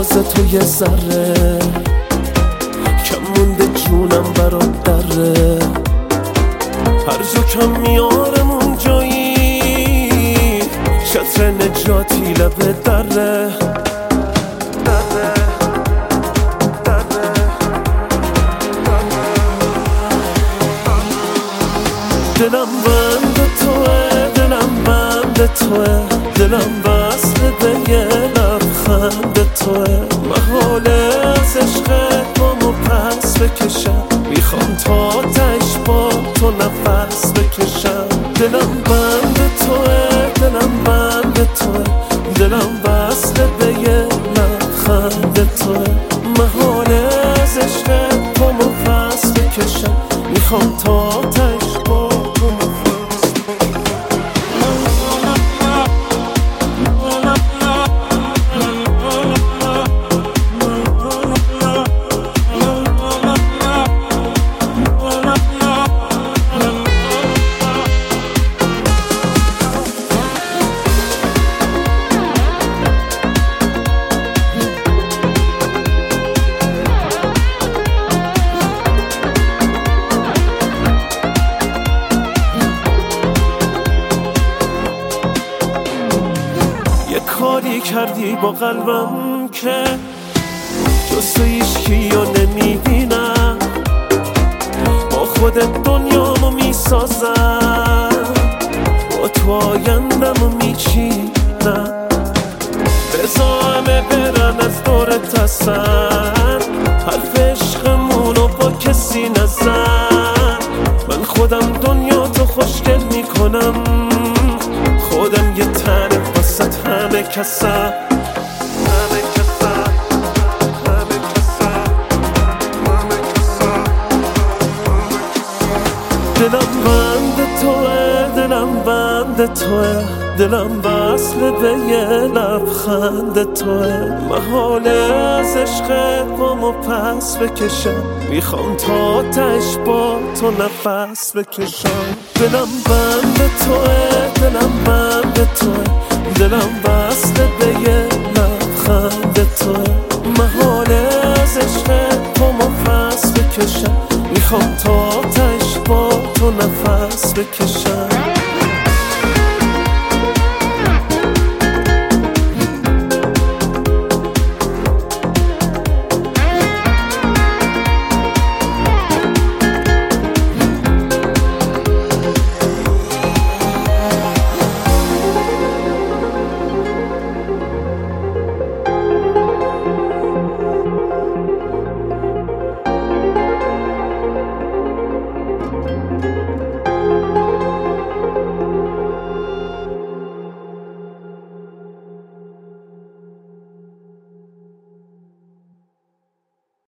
تازه تو یه ذره کم مونده جونم برات دره، هر جا کم میارم اون جایی چتر نجاتی لبه دره. دلم بند توه، دلم بند توه، دلم وصل به یه لبخند توه. محاله از عشقت بامو پس بکشم، میخوام تا تش با تو نفس بکشم. دلم بند توه، دلم بند توه، دلم وصل به یه لبخند توه. محاله از عشقت بامو پس بکشم، میخوام تا تش با کاری کردی با قلبم که جز تو هیچکی رو نمیبینم، با خودت دنیامو میسازم، با تو آیندمو میچینم. بذار همه برن از دورت هستن، حرف عشقمونو با کسی نزن. من خودم دنیا تو خوشگل میکنم، خودم یه تنه واسط همه کسم. دلم بند توه، دلم بند توه، دلم وصل به یه لبخند توه. محاله از عشقت بامو پس بکشم، میخوام تا تش با تو نفس بکشم. دلم بند توه، دلم بند توه، دلم وصل به یه لبخند توه. محاله از عشقت بامو پس بکشم، میخوام تا تش با تو نفس بکشم.